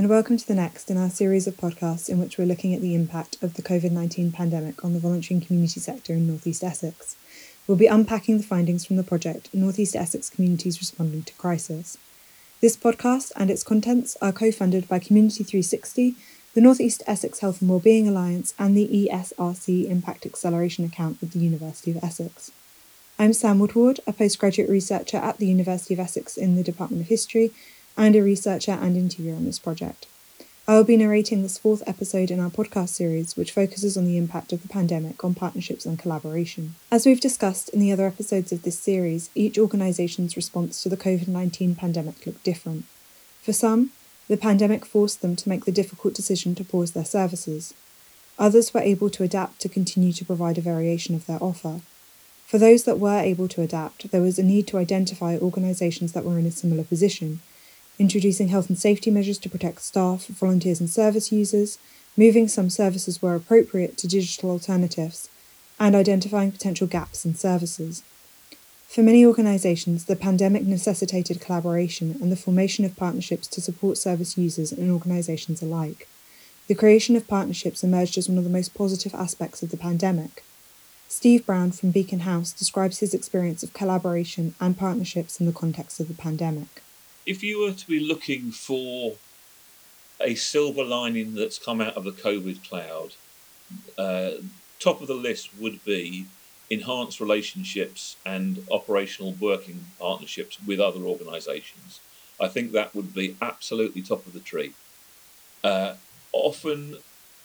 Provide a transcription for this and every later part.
and welcome to the next in our series of podcasts in which we're looking at the impact of the COVID-19 pandemic on the voluntary and community sector in North East Essex. We'll be unpacking the findings from the project North East Essex Communities Responding to Crisis. This podcast and its contents are co-funded by Community 360, the North East Essex Health and Wellbeing Alliance and the ESRC Impact Acceleration Account with the University of Essex. I'm Sam Woodward, a postgraduate researcher at the University of Essex in the Department of History and a researcher and interviewer on this project. I will be narrating this fourth episode in our podcast series, which focuses on the impact of the pandemic on partnerships and collaboration. As we've discussed in the other episodes of this series, each organisation's response to the COVID-19 pandemic looked different. For some, the pandemic forced them to make the difficult decision to pause their services. Others were able to adapt to continue to provide a variation of their offer. For those that were able to adapt, there was a need to identify organisations that were in a similar position, introducing health and safety measures to protect staff, volunteers and service users, moving some services where appropriate to digital alternatives, and identifying potential gaps in services. For many organisations, the pandemic necessitated collaboration and the formation of partnerships to support service users and organisations alike. The creation of partnerships emerged as one of the most positive aspects of the pandemic. Steve Brown from Beacon House describes his experience of collaboration and partnerships in the context of the pandemic. If you were to be looking for a silver lining that's come out of the COVID cloud, top of the list would be enhanced relationships and operational working partnerships with other organisations. I think that would be absolutely top of the tree. Often,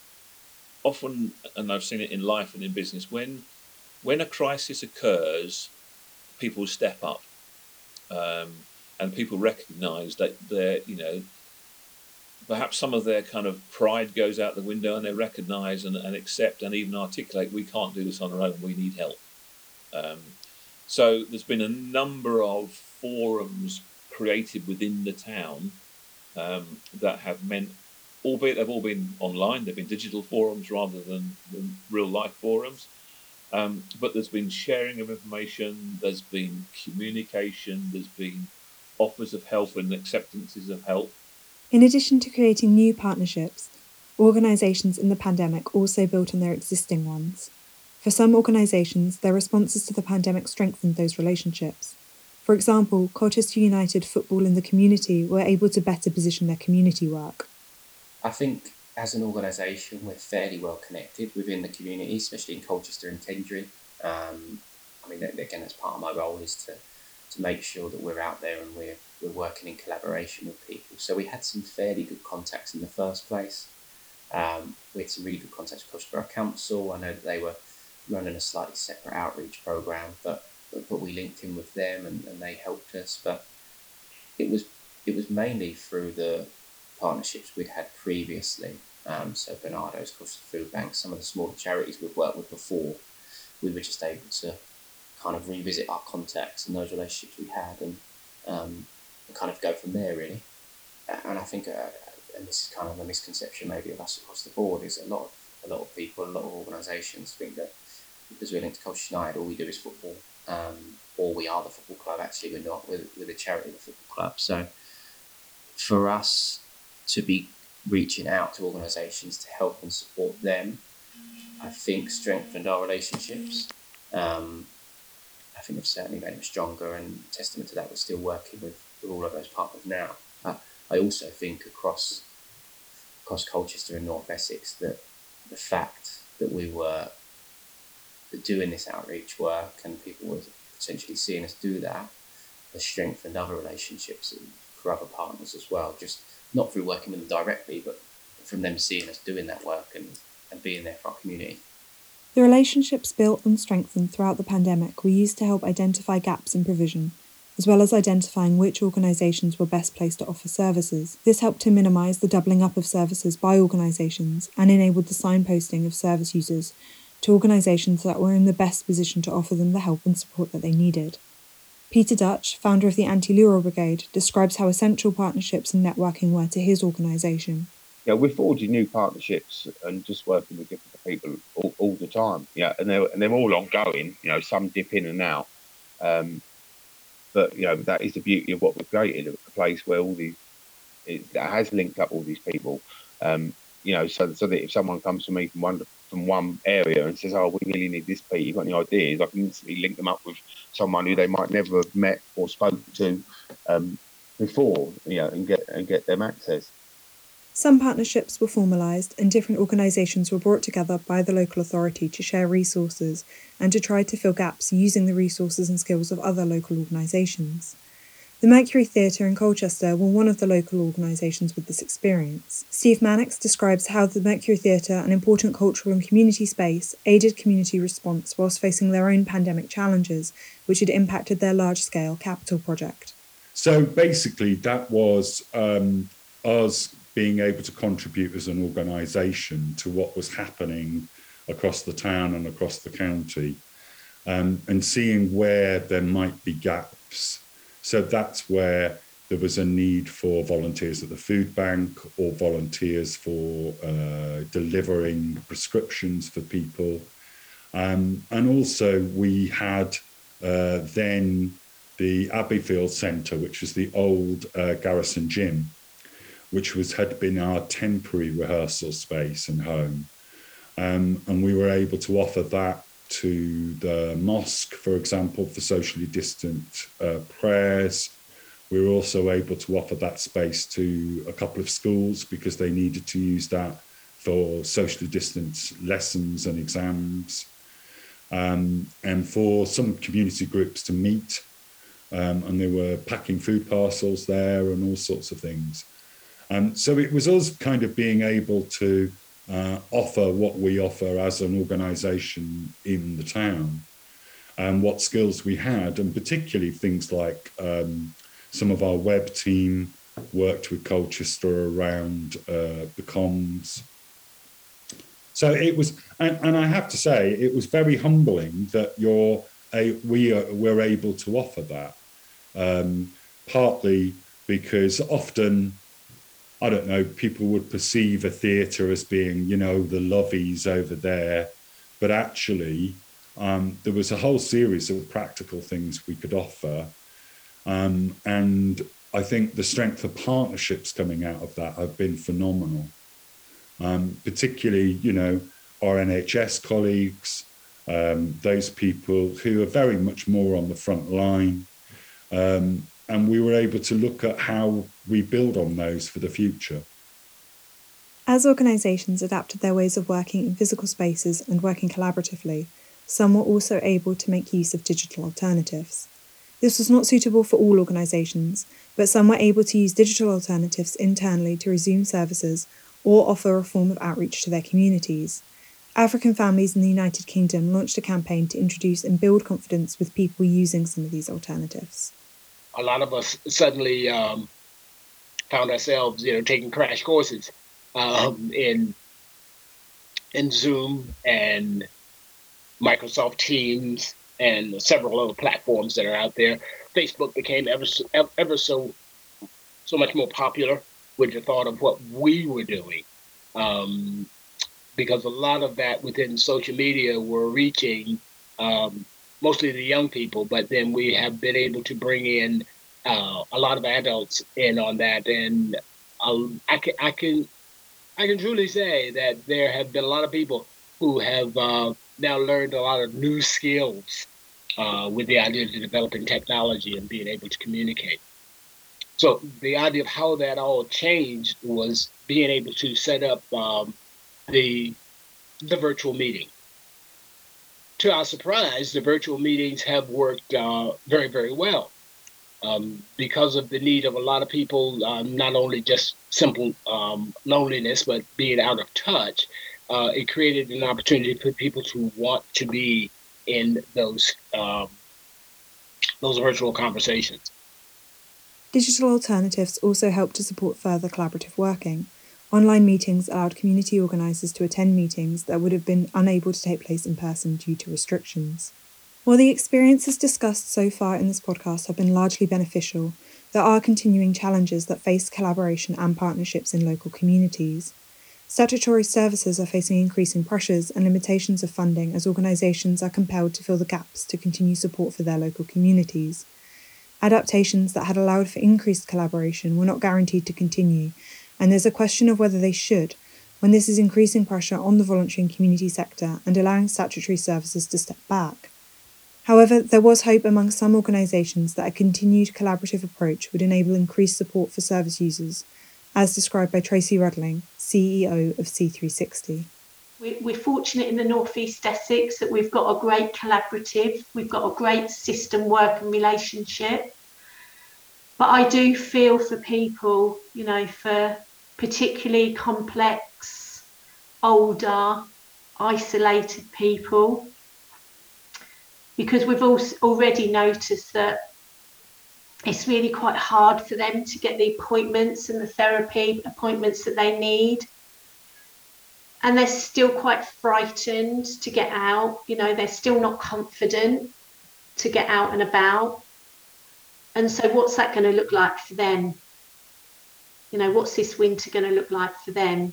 and I've seen it in life and in business, when a crisis occurs, people step up, and people recognise that perhaps some of their kind of pride goes out the window, and they recognise and accept and even articulate, we can't do this on our own, we need help. So there's been a number of forums created within the town that have meant, albeit they've all been online, they've been digital forums rather than real life forums, but there's been sharing of information, there's been communication, there's been offers of help and acceptances of help. In addition to creating new partnerships, organisations in the pandemic also built on their existing ones. For some organisations, their responses to the pandemic strengthened those relationships. For example, Colchester United Football in the community were able to better position their community work. I think as an organisation, we're fairly well connected within the community, especially in Colchester and Tendring. Again, that's part of my role is to make sure that we're out there and we're working in collaboration with people. So we had some fairly good contacts in the first place. We had some really good contacts with Colchester Borough Council. I know that they were running a slightly separate outreach programme, but we linked in with them and they helped us. But it was mainly through the partnerships we'd had previously. So Bernardo's, Colchester Food Bank, some of the smaller charities we'd worked with before, we were just able to kind of revisit our contacts and those relationships we had and kind of go from there, really. And I think, and this is kind of a misconception maybe of us across the board, is a lot of people, a lot of organisations think that because we're linked to Colchester United, all we do is football, or we are the football club. Actually, we're not. We're a charity, the football club. So for us to be reaching out to organisations to help and support them, I think strengthened our relationships. I think they've certainly made them stronger, and testament to that, we're still working with all of those partners now. I also think across Colchester and North Essex that the fact that we were doing this outreach work and people were potentially seeing us do that has strengthened other relationships for other partners as well, just not through working with them directly, but from them seeing us doing that work and being there for our community. The relationships built and strengthened throughout the pandemic were used to help identify gaps in provision, as well as identifying which organisations were best placed to offer services. This helped to minimise the doubling up of services by organisations and enabled the signposting of service users to organisations that were in the best position to offer them the help and support that they needed. Peter Dutch, founder of the Anti-Lural Brigade, describes how essential partnerships and networking were to his organisation. Yeah, we're forging new partnerships and just working with different people all the time. Yeah, and they're all ongoing. Some dip in and out, but that is the beauty of what we've created—a place where all these that has linked up all these people. So that if someone comes to me from one area and says, "Oh, we really need this, Pete. You got any ideas?" I can instantly link them up with someone who they might never have met or spoke to before, and get them access. Some partnerships were formalised and different organisations were brought together by the local authority to share resources and to try to fill gaps using the resources and skills of other local organisations. The Mercury Theatre in Colchester were one of the local organisations with this experience. Steve Mannix describes how the Mercury Theatre, an important cultural and community space, aided community response whilst facing their own pandemic challenges, which had impacted their large-scale capital project. So basically, that was us being able to contribute as an organisation to what was happening across the town and across the county, and seeing where there might be gaps. So that's where there was a need for volunteers at the food bank or volunteers for delivering prescriptions for people. And also we had then the Abbeyfield Centre, which was the old Garrison Gym, which had been our temporary rehearsal space and home. And we were able to offer that to the mosque, for example, for socially distant prayers. We were also able to offer that space to a couple of schools because they needed to use that for socially distance lessons and exams, and for some community groups to meet, and they were packing food parcels there and all sorts of things. So it was us kind of being able to offer what we offer as an organisation in the town, and what skills we had, and particularly things like some of our web team worked with Colchester around the comms. So it was, and I have to say, it was very humbling that we were able to offer that, partly because often, I don't know, people would perceive a theatre as being, the lovies over there, but actually there was a whole series of practical things we could offer. And I think the strength of partnerships coming out of that have been phenomenal. Particularly, our NHS colleagues, those people who are very much more on the front line. And we were able to look at how we build on those for the future. As organisations adapted their ways of working in physical spaces and working collaboratively, some were also able to make use of digital alternatives. This was not suitable for all organisations, but some were able to use digital alternatives internally to resume services or offer a form of outreach to their communities. African Families in the United Kingdom launched a campaign to introduce and build confidence with people using some of these alternatives. A lot of us suddenly found ourselves, taking crash courses in Zoom and Microsoft Teams and several other platforms that are out there. Facebook became ever so much more popular with the thought of what we were doing, because a lot of that within social media were reaching mostly the young people, but then we have been able to bring in a lot of adults in on that, and I can truly say that there have been a lot of people who have now learned a lot of new skills with the idea of developing technology and being able to communicate. So the idea of how that all changed was being able to set up the virtual meeting. To our surprise, the virtual meetings have worked very, very well because of the need of a lot of people, not only just simple loneliness, but being out of touch. It created an opportunity for people to want to be in those virtual conversations. Digital alternatives also helped to support further collaborative working. Online meetings allowed community organisers to attend meetings that would have been unable to take place in person due to restrictions. While the experiences discussed so far in this podcast have been largely beneficial, there are continuing challenges that face collaboration and partnerships in local communities. Statutory services are facing increasing pressures and limitations of funding as organisations are compelled to fill the gaps to continue support for their local communities. Adaptations that had allowed for increased collaboration were not guaranteed to continue, and there's a question of whether they should, when this is increasing pressure on the voluntary and community sector and allowing statutory services to step back. However, there was hope among some organisations that a continued collaborative approach would enable increased support for service users, as described by Tracy Rudling, CEO of C360. We're fortunate in the North East Essex that we've got a great collaborative, we've got a great system work and relationship. But I do feel for people, you know, for particularly complex, older, isolated people, because we've already noticed that it's really quite hard for them to get the appointments and the therapy appointments that they need. And they're still quite frightened to get out, you know, they're still not confident to get out and about. And so what's that going to look like for them? You know, what's this winter going to look like for them?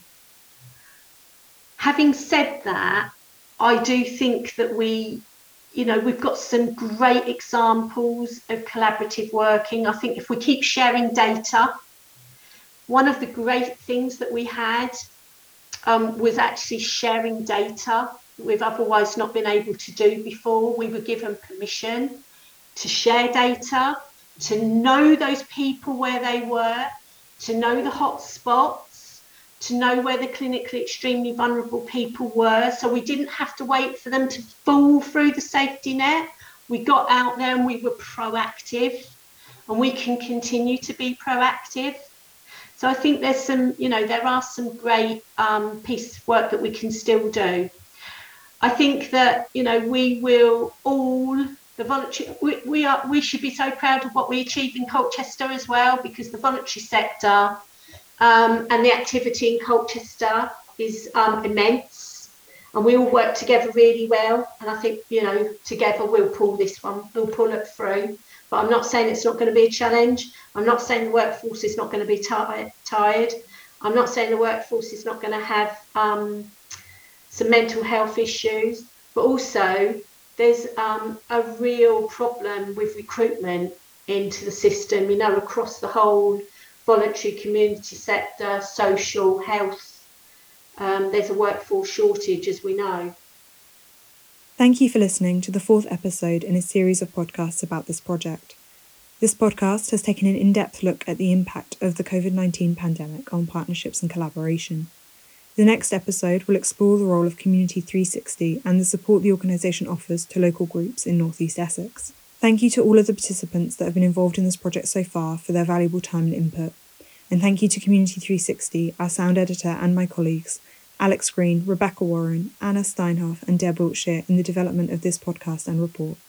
Having said that, I do think that we've got some great examples of collaborative working. I think if we keep sharing data, one of the great things that we had was actually sharing data we've otherwise not been able to do before. We were given permission to share data, to know those people where they were, to know the hot spots, to know where the clinically extremely vulnerable people were. So we didn't have to wait for them to fall through the safety net. We got out there and we were proactive, and we can continue to be proactive. So I think there's there are some great pieces of work that we can still do. I think that, we will all, the voluntary, we should be so proud of what we achieved in Colchester as well, because the voluntary sector and the activity in Colchester is immense, and we all work together really well. And I think, together we'll pull this one, we'll pull it through. But I'm not saying it's not going to be a challenge. I'm not saying the workforce is not going to be tired. I'm not saying the workforce is not going to have some mental health issues, but also there's a real problem with recruitment into the system, across the whole voluntary community sector, social health. There's a workforce shortage, as we know. Thank you for listening to the 4th episode in a series of podcasts about this project. This podcast has taken an in-depth look at the impact of the COVID-19 pandemic on partnerships and collaboration. The next episode will explore the role of Community 360 and the support the organisation offers to local groups in North East Essex. Thank you to all of the participants that have been involved in this project so far for their valuable time and input. And thank you to Community 360, our sound editor and my colleagues, Alex Green, Rebecca Warren, Anna Steinhoff and Deb Wiltshire, in the development of this podcast and report.